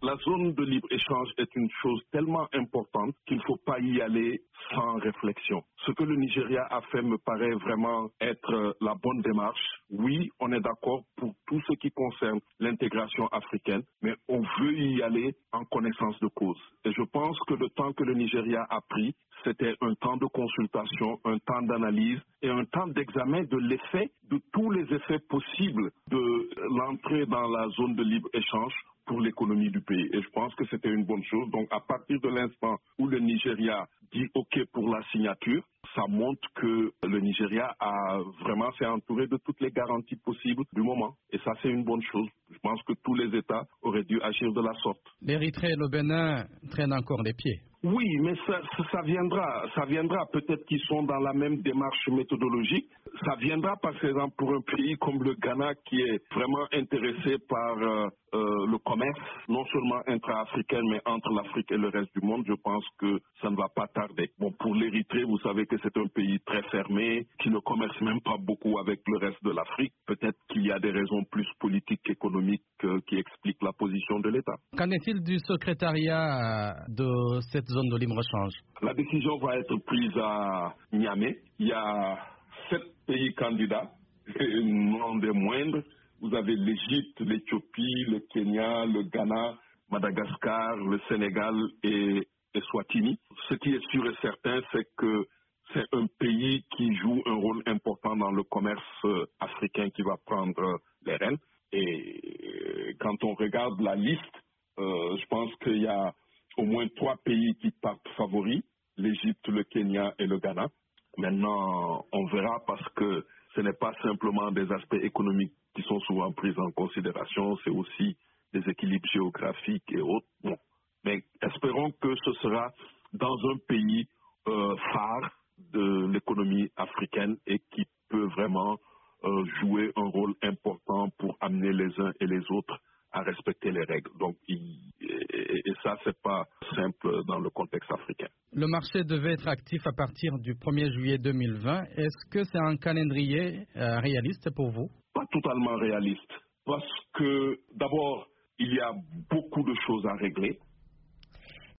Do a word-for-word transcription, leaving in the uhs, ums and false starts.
la zone de libre-échange est une chose tellement importante qu'il ne faut pas y aller sans réflexion. Ce que le Nigeria a fait me paraît vraiment être la bonne démarche. Oui, on est d'accord pour tout ce qui concerne l'intégration africaine, mais on veut y aller en connaissance de cause. Et je pense que le temps que le Nigeria a pris, c'était un temps de consultation, un temps d'analyse et un temps d'examen de l'effet, de tous les effets possibles de l'entrée dans la zone de libre-échange pour l'économie du pays. Et je pense que c'était une bonne chose. Donc, à partir de l'instant où le Nigeria dit OK pour la signature, ça montre que le Nigeria a vraiment s'est entouré de toutes les garanties possibles du moment. Et ça, c'est une bonne chose. Je pense que tous les États auraient dû agir de la sorte. L'Érythrée et le Bénin traînent encore les pieds. Oui, mais ça, ça viendra. Ça viendra. Peut-être qu'ils sont dans la même démarche méthodologique. Ça viendra, par exemple, pour un pays comme le Ghana qui est vraiment intéressé par euh, euh, le commerce, non seulement intra-africain, mais entre l'Afrique et le reste du monde. Je pense que ça ne va pas tarder. Bon, pour l'Érythrée, vous savez que c'est un pays très fermé, qui ne commerce même pas beaucoup avec le reste de l'Afrique. Peut-être qu'il y a des raisons plus politiques qu'économiques euh, qui expliquent la position de l'État. Qu'en est-il du secrétariat de cette zone de libre-échange? La décision va être prise à Niamey. Il y a sept pays candidats, et non des moindres. Vous avez l'Égypte, l'Éthiopie, le Kenya, le Ghana, Madagascar, le Sénégal et, et Swatini. Ce qui est sûr et certain, c'est que c'est un pays qui joue un rôle important dans le commerce africain qui va prendre les rênes. Et quand on regarde la liste, euh, je pense qu'il y a au moins trois pays qui partent favoris, l'Égypte, le Kenya et le Ghana. Maintenant, on verra parce que ce n'est pas simplement des aspects économiques qui sont souvent pris en considération, c'est aussi des équilibres géographiques et autres. Bon. Mais espérons que ce sera dans un pays euh, phare de l'économie africaine et qui peut vraiment euh, jouer un rôle important pour amener les uns et les autres à respecter les règles. Donc, il, et, et ça, c'est pas simple dans le contexte africain. Le marché devait être actif à partir du premier juillet deux mille vingt. Est-ce que c'est un calendrier euh, réaliste pour vous? Pas totalement réaliste, parce que d'abord, il y a beaucoup de choses à régler.